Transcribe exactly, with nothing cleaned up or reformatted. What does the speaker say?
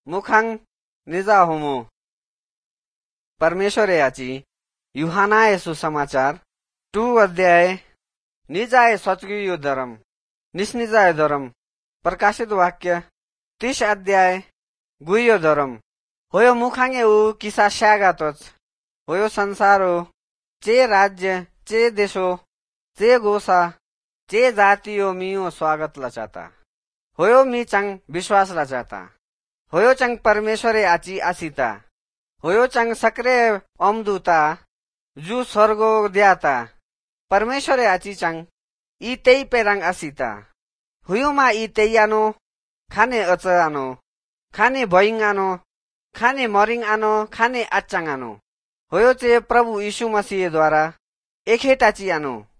मुखांग निजा होमो परमेश्वर याची युहानाय सुसमाचार टू अध्याय निजाय सचगियो धर्म निस्निजाय धर्म प्रकाशित वाक्य तीस अध्याय गुयो धर्म होयो मुखांगे उ किसा श्यागातोच होयो संसारो चे राज्य चे देशो चे गोसा चे जातियो मियो स्वागत लचाता होयो मी चंग विश्वास लचाता होयो चंग परमेश्वरे आची आसीता होयो चंग सक्रे अमदूता जू स्वर्गो द्याता परमेश्वरे आची चंग ई तेई पेरंग आसीता हुयो मा ई तेयानो खाने अच आनो खाने भइंग आनो खाने मरिंग आनो खाने आच्चांग आनो होयो चे प्रभु यीशु मसीह द्वारा एखेटाची आनो